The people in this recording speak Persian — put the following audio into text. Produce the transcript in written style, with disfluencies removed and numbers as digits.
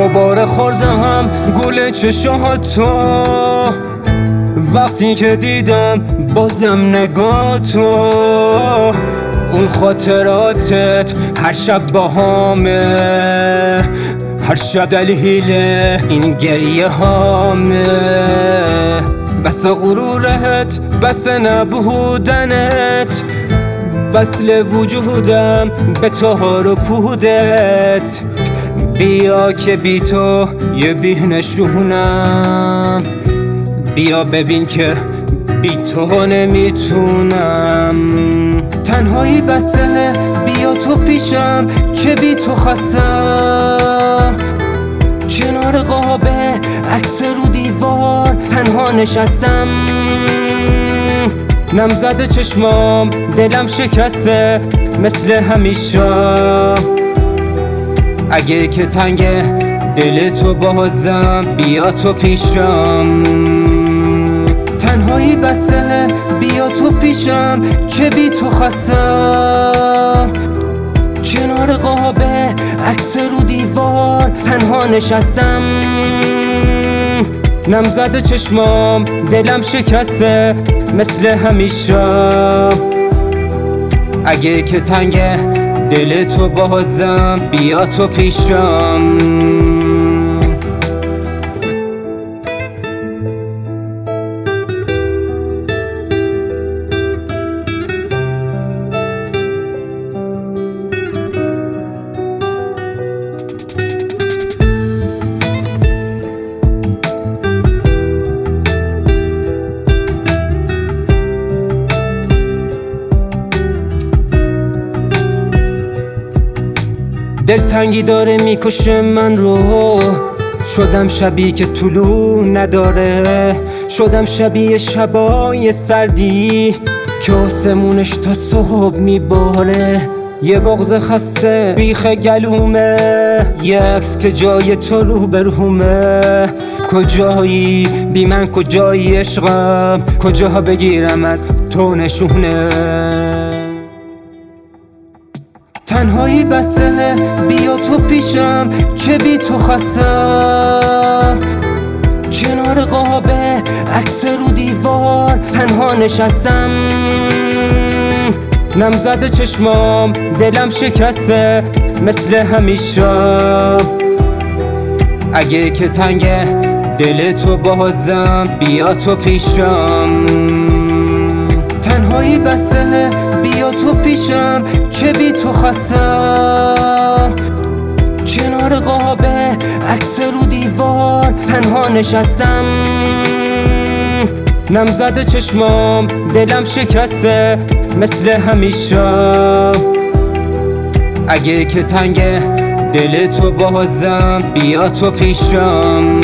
دوباره خوردم گل چشاتو، وقتی که دیدم بازم نگاتو. اون خاطراتت هر شب با همه، هر شب دلیل این گریه هامه. بس غرورت، بس نبودنت، وصل وجودم به تار و پودت. بیا که بی تو یه بی‌نشونم، بیا ببین که بی تو نمیتونم. تنهایی بسه، بیا تو پیشم که بی تو خستم. کنار قابه عکس رو دیوار تنها نشستم. نمزده چشمام دلم شکسته مثل همیشه. اگه که تنگه دل تو بازم، بیا تو پیشم. تنهایی بسه، بیا تو پیشم که بی تو خستم. کنار قابه عکس رو دیوار تنها نشستم. نمزده چشمام دلم شکسته مثل همیشه. اگه که تنگه دل تو بازم، بیا تو پیشم. دلتنگی داره میکشه من رو، شدم شبیه که طلوع نداره. شدم شبیه شبای سردی که آسمونش تا صبح میباره. یه بغض خسته بیخ گلومه، یه عکس که جای تو رو برهومه. کجایی بی من، کجایی عشقم، کجا بگیرم از تو نشونه. تنهایی بسه، بیا تو پیشم که بی تو خستم. کنار قابه عکس رو دیوار تنها نشستم. نمزده چشمام دلم شکسته مثل همیشه. اگه که تنگه دل تو بازم، بیا تو پیشم. تنهایی بسه، بیا تو پیشم که بی تو خستم. کنار قابه عکس رو دیوار تنها نشستم. نمزده چشمام دلم شکسته مثل همیشه. اگه که تنگه دل تو بازم، بیا تو پیشم.